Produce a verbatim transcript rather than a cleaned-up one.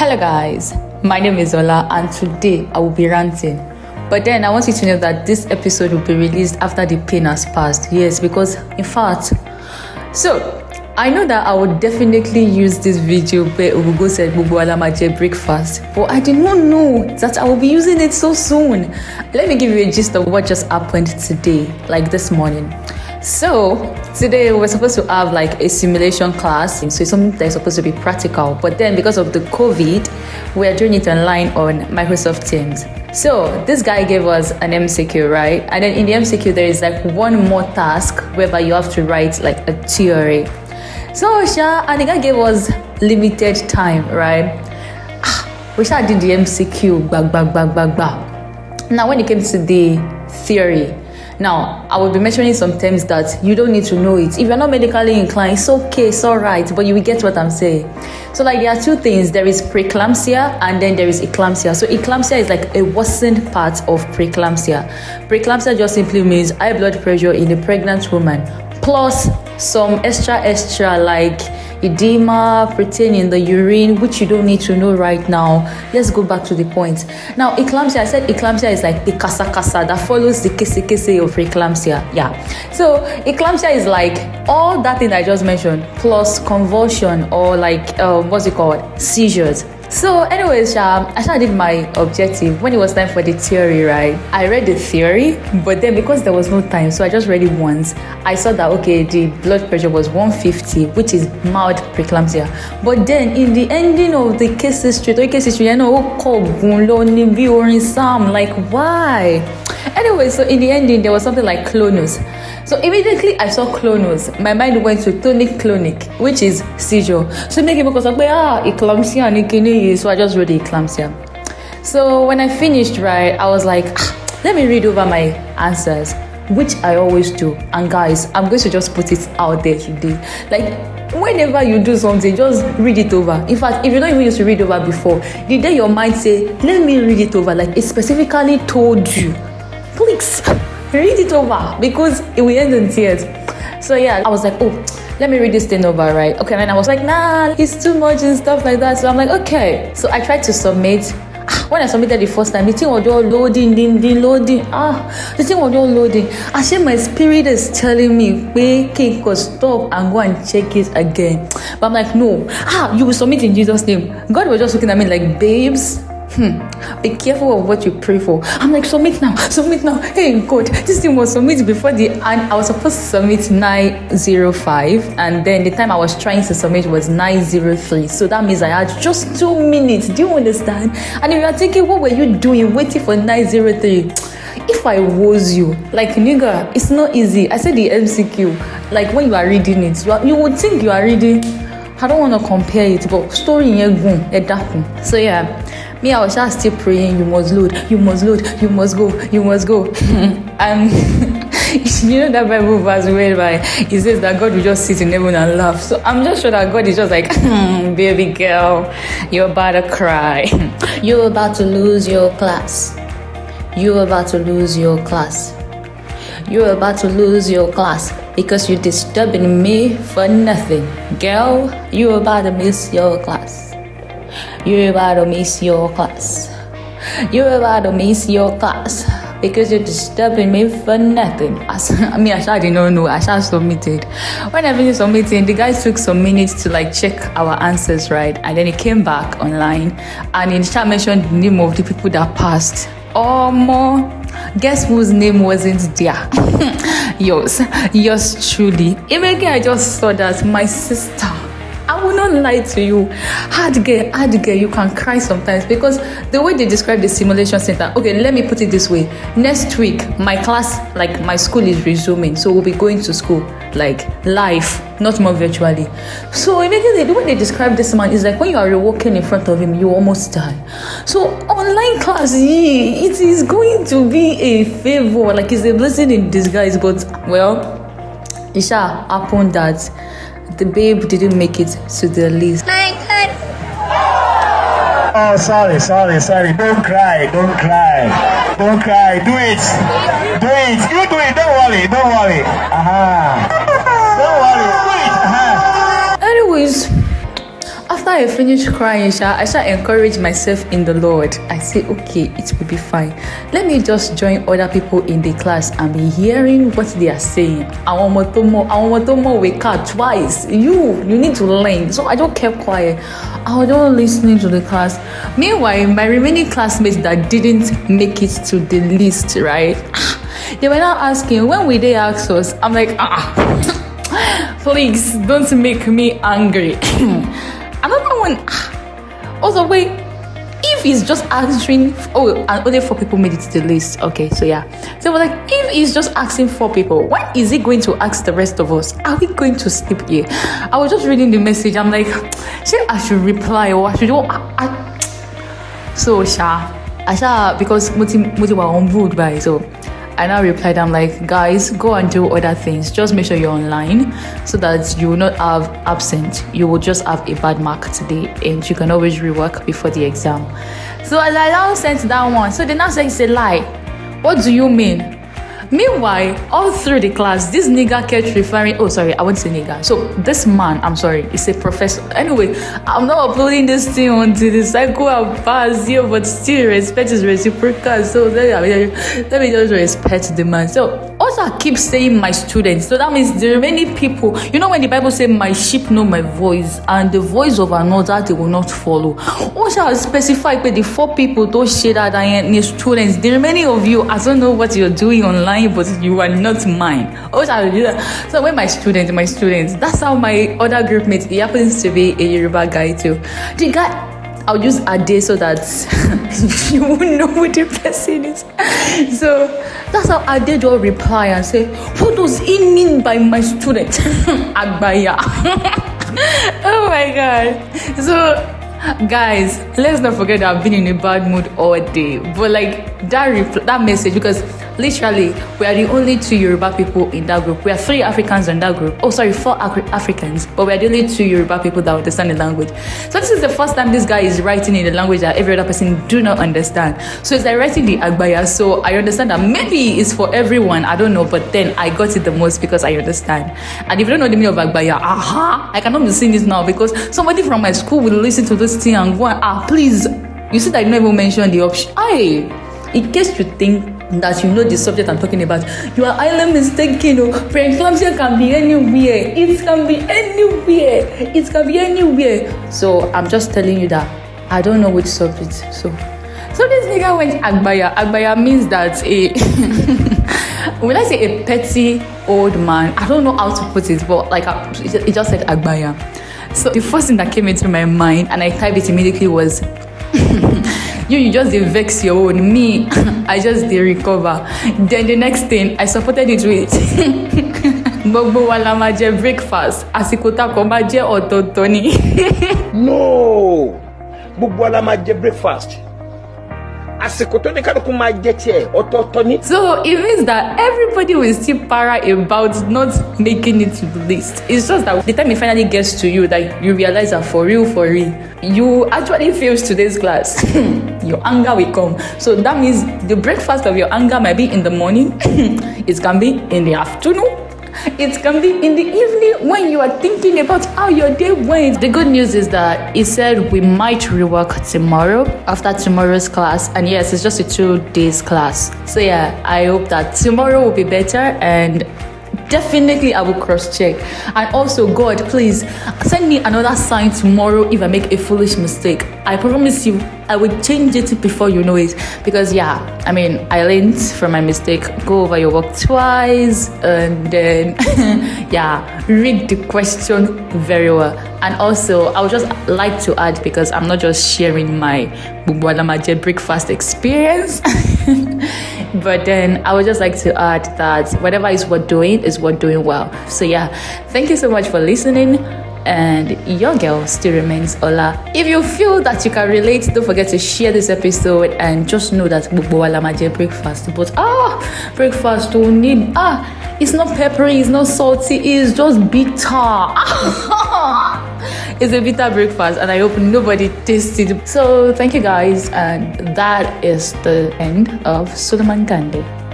Hello guys, my name is Ola and today I will be ranting. But then I want you to know that this episode will be released after the pain has passed. Yes, because in fact, so I know that I would definitely use this video where Ugo said Bubu Alamaje breakfast, but I did not know that I will be using it so soon. Let me give you a gist of what just happened today, like this morning. So today we're supposed to have like a simulation class, so it's something that's supposed to be practical, but then because of the COVID, we are doing it online on Microsoft Teams. So this guy gave us an M C Q, right? And then in the M C Q there is like one more task whereby you have to write like a theory. So Sha, and the guy gave us limited time, right? We Sha did the M C Q, bag, bag, bag, bag, bag. Now when it came to the theory, now, I will be mentioning some terms that you don't need to know it. If you're not medically inclined, it's okay, it's all right, but you will get what I'm saying. So, like, there are two things. There is preeclampsia and then there is eclampsia. So, eclampsia is like a worsened part of preeclampsia. Preeclampsia just simply means high blood pressure in a pregnant woman, plus some extra, extra, like edema, protein in the urine, which you don't need to know right now. Let's go back to the point. Now, eclampsia, I said eclampsia is like the kasa kasa that follows the kese kese of preeclampsia. Yeah. So, eclampsia is like all that thing I just mentioned, plus convulsion or like, uh, what's it called? Seizures. So anyways, um, I started did my objective. When it was time for the theory, right? I read the theory, but then because there was no time, so I just read it once. I saw that, okay, the blood pressure was one fifty, which is mild preeclampsia. But then in the ending of the case history, the case history, you know, Sam, like, why? Anyway, so in the ending, there was something like clonus. So immediately I saw clonus, my mind went to tonic-clonic, which is seizure. So it made me because of ah, eclampsia, so I just wrote the eclampsia. So when I finished, right, I was like, ah, let me read over my answers, which I always do. And guys, I'm going to just put it out there today. Like, whenever you do something, just read it over. In fact, if you don't even used to read over before, the day your mind say, let me read it over, like it specifically told you, please read it over because it will end in tears. So yeah, I was like, oh, let me read this thing over, right? Okay, and I was like, nah, it's too much and stuff like that. So I'm like, okay. So I tried to submit. When I submitted the first time, the thing was all loading, ding, ding, loading. Ah, the thing was all loading. Actually, my spirit is telling me, wait, okay, stop and go and check it again. But I'm like, no. Ah, you will submit in Jesus' name. God was just looking at me like, babes, Hmm. Be careful of what you pray for. I'm like, submit now, submit now. Hey God, this thing was submit before the and I was supposed to submit nine oh five, and then the time I was trying to submit was nine oh three. So that means I had just two minutes. Do you understand? And if you are thinking, what were you doing waiting for nine oh three? If I was you, like nigga, it's not easy. I said the M C Q, like when you are reading it, you, are, you would think you are reading. I don't want to compare it, but story in your So yeah. Me, I was just still praying, you must load, you must load, you must go, you must go. And you know that Bible verse whereby it says that God will just sit in heaven and laugh. So I'm just sure that God is just like, hmm, baby girl, you're about to cry. You're about to lose your class. You're about to lose your class. You're about to lose your class because you're disturbing me for nothing. Girl, you're about to miss your class. You're about to miss your class. You're about to miss your class because you're disturbing me for nothing. I mean, I sure did not know. I sure submitted. When I finished submitting, the guy took some minutes to like check our answers, right? And then he came back online and he sure mentioned the name of the people that passed. Oh, more. Guess whose name wasn't there? Yours. Yours truly. Even I just saw that my sister. I will not lie to you. Hard girl, hard girl, you can cry sometimes because the way they describe the simulation center. Okay, let me put it this way. Next week, my class, like my school is resuming. So we'll be going to school, like live, not more virtually. So immediately, the way they describe this man is like when you are walking in front of him, you almost die. So online class, yeah, it is going to be a favor. Like it's a blessing in disguise. But well, it shall happen that the babe didn't make it to the list. My God. Oh, sorry, sorry, sorry. Don't cry, don't cry. Don't cry. Do it. Do it. You do it. Don't worry, don't worry. Aha. Uh-huh. Don't worry. Do it. Uh-huh. Anyways, after I finished crying, Sha, I shall encourage myself in the Lord. I say, okay, it will be fine. Let me just join other people in the class and be hearing what they are saying. I want to more, I want to more wake up twice. You, you need to learn. So I just kept quiet. I was just listening to the class. Meanwhile, my remaining classmates that didn't make it to the list, right? They were now asking, when will they ask us? I'm like, ah, please don't make me angry. Another one, also wait, if he's just answering, oh, and only four people made it to the list. Okay, so yeah. So we're like, if he's just asking four people, when is he going to ask the rest of us? Are we going to sleep here? I was just reading the message. I'm like, say I should reply or I should go. I, I... So, Sha, I shall, because Muti, Muti were on board by, so I now replied, I'm like, guys, go and do other things. Just make sure you're online so that you will not have absent. You will just have a bad mark today and you can always rework before the exam. So as I now sent that one, so they now say it's a lie. What do you mean? Meanwhile, all through the class, this nigga kept referring, oh, sorry, I won't say nigga. So this man, I'm sorry, is a professor. Anyway, I'm not uploading this thing onto the cycle of pass here, but still respect is reciprocal. So let me, let me just respect the man. So also I keep saying my students. So that means there are many people, you know, when the Bible says my sheep know my voice and the voice of another they will not follow. Also I specify the four people those share that I am students. There are many of you, I don't know what you're doing online, but you are not mine. So when my students, my students, that's how my other group mates, he happens to be a Yoruba guy too. The guy, I'll use a day so that you won't know who the person is. So that's how Ade will reply and say, what does he mean by my student? Agbaya. Oh my god. So guys, let's not forget that I've been in a bad mood all day. But like that repl- that message, because literally we are the only two Yoruba people in that group. We are three Africans in that group. Oh sorry, four Af- Africans, but we are the only two Yoruba people that understand the language. So this is the first time this guy is writing in a language that every other person do not understand. So it's like writing the Agbaya. So I understand that maybe it's for everyone, I don't know, but then I got it the most because I understand. And if you don't know the meaning of Agbaya, aha, I cannot be saying this now because somebody from my school will listen to this thing and go, ah, please, you see that I didn't even mention the option. Aye, in case you think that you know the subject I'm talking about, you are highly mistaken. Oh, preeclampsia can be anywhere. It can be anywhere. It can be anywhere. So I'm just telling you that I don't know which subject. So, so this nigga went Agbaya. Agbaya means that a when I say a petty old man, I don't know how to put it, but like it just said Agbaya. So the first thing that came into my mind, and I typed it immediately, was you, you just dey vex your own. Me, I just dey recover. Then the next thing, I supported it with gbogbo wa la ma jẹ breakfast. Àsìkò tá kò bá jẹ ọ̀tọ̀ọ̀tọ̀ ni. No, gbogbo wa la ma jẹ breakfast. Àsìkò tó ní kálukú máa jẹ tiẹ̀ ọ̀tọ̀ọ̀tọ̀ ni. So it means that everybody will still para about not making it to the list. It's just that the time it finally gets to you, that you realize that for real, for real, you actually failed today's class. Your anger will come. So that means the breakfast of your anger might be in the morning. It can be in the afternoon. It can be in the evening when you are thinking about how your day went. The good news is that he said we might rework tomorrow after tomorrow's class. And yes, it's just a two days class. So yeah, I hope that tomorrow will be better, and definitely I will cross check. And also, God, please send me another sign tomorrow if I make a foolish mistake. I promise you I will change it before you know it. Because yeah, I mean, I learned from my mistake. Go over your work twice and then yeah, read the question very well. And also I would just like to add, because I'm not just sharing my Bubwalamaje breakfast experience, but then I would just like to add that whatever is worth doing is worth doing well. So yeah, thank you so much for listening. And your girl still remains Ola. If you feel that you can relate, don't forget to share this episode, and just know that Bubwalamaje breakfast, but ah, breakfast don't need ah, it's not peppery, it's not salty, it's just bitter. It's a bitter breakfast, and I hope nobody tasted it. So thank you guys, and that is the end of Suleiman Kande.